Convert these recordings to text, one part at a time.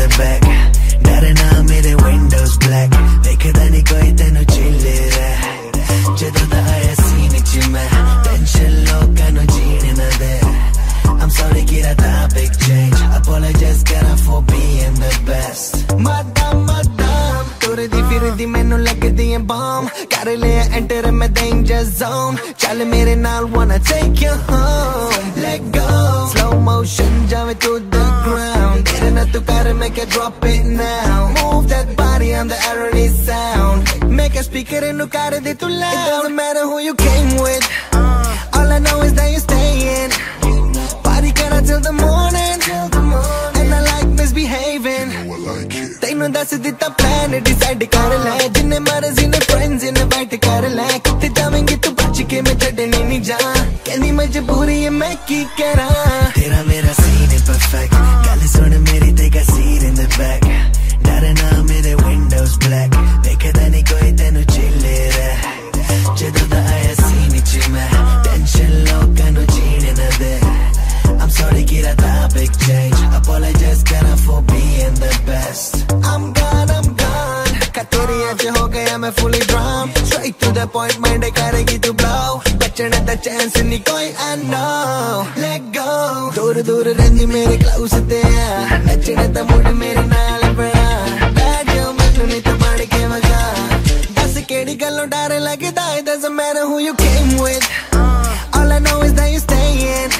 the back. डरना मेरे windows black. देखदा नहीं कोई तेनू चिल्ले रह. जदों दा आया सीने च मैं tension लोकां नू जीने ना दे. I'm sorry कि that big change. Apologize करा for being the best. Madam, तोरे दी फिर दी मैनू लगदी है bomb. कर लिया enter मैं danger zone. चल मेरे नाल wanna take you home. Let go. Slow motion जावे to the ground. तेरे ना तू कर make it drop it now. Move that body on the early sound. Make a speaker and कर दे तू loud. It doesn't matter who you came with. All I know is that you're staying. Till the morning, and I like misbehaving. तैनू दस दिता plan decide कर ले. जिन्ने मर्जी ने friends invite कर ले. कित्ते जावेंगे तू बच के मैं छड़ने नहीं जा. कहनी मजबूरी है मैं की करा. तेरा मेरा scene है perfect. गल सुन मेरी तेरा seat in the back. डरना मेरे windows black. देखदा नहीं कोई तेनू चिल्ले रह. जदों दा आया scene च मैं tension लोकां नू जीने ना दे. I'm sorry कि that big change. Apologize करा for being the best. I'm gone. कतेरी आज हो गया मैं fully drunk. Straight to the point mind करेगी तू blow. बचने दा chance नहीं कोई I know. Let go. दूर दूर रहंदी मेरे close ते आ. नचने दा mood मेरे नाल बना. बैठो मैनू नहीं तो बढ़ के मजा. दस केड़ी गल्लों डर लगदा. It doesn't matter who you came with. All I know is that you're staying.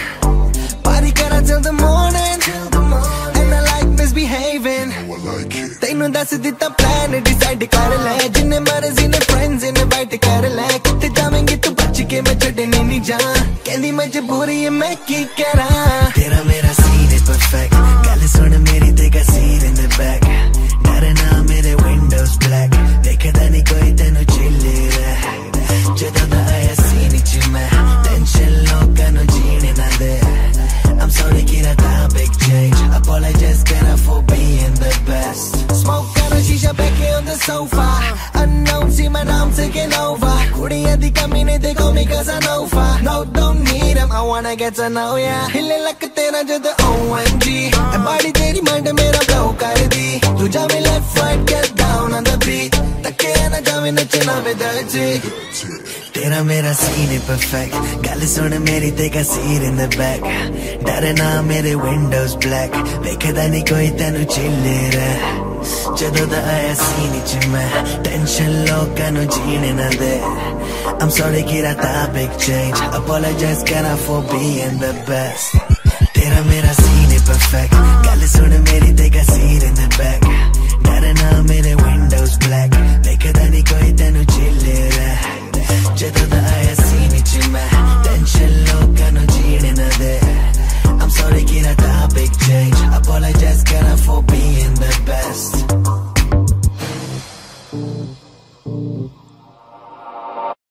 Till the morning, and I like misbehaving. तैनू दस दिता plan decide कर ले. जिन्ने मर्जी ने friends invite कर ले. कित्ते जावेंगे तू बच के मैं छड़ने नहीं जा. कहनी मजबूरी है मैं की करा. तेरा मेरा scene है perfect. गल सुन मेरी तेरा seat in the back. डरना मेरे windows black. देखदा नहीं कोई तेनू चिल्ले रह. जदों दा आया scene च मैं tension लोकां नू जीने ना दे. I'm sorry कि that big change. Apologize करा for being the best. Smoke करा शीशा बैठे on the sofa. Unknown see my नाम taking over. कुड़ियां दी कमी नहीं देखो me cause I know far. No don't need them, I wanna get to know ya. हिले लक तेरा जद OMG. बॉडी तेरी mind मेरा blow कर दी. तू जावे left right get down on the beat. तके ना जावे नचना में दर्जी. तेरा मेरा scene है perfect. गल सुन मेरी तेरा seat in the back. डरना मेरे windows black. देखदा नहीं कोई तेनू चिल्ले रह. जदों दा आया scene च मैं tension लोकां नू जीने ना दे. I'm sorry कि that big change. Apologize करा for being the best. तेरा मेरा scene है perfect.